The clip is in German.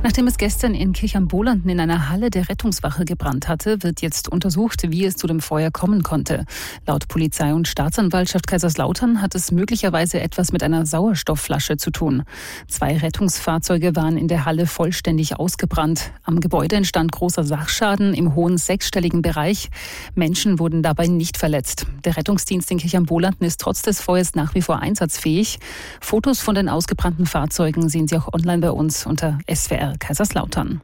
Nachdem es gestern in Kirchheimbohlanden in einer Halle der Rettungswache gebrannt hatte, wird jetzt untersucht, wie es zu dem Feuer kommen konnte. Laut Polizei und Staatsanwaltschaft Kaiserslautern hat es möglicherweise etwas mit einer Sauerstoffflasche zu tun. 2 Rettungsfahrzeuge waren in der Halle vollständig ausgebrannt. Am Gebäude entstand großer Sachschaden im hohen 6-stelligen Bereich. Menschen wurden dabei nicht verletzt. Der Rettungsdienst in Kirchheimbohlanden ist trotz des Feuers nach wie vor einsatzfähig. Fotos von den ausgebrannten Fahrzeugen sehen Sie auch online bei uns unter SWR Kaiserslautern.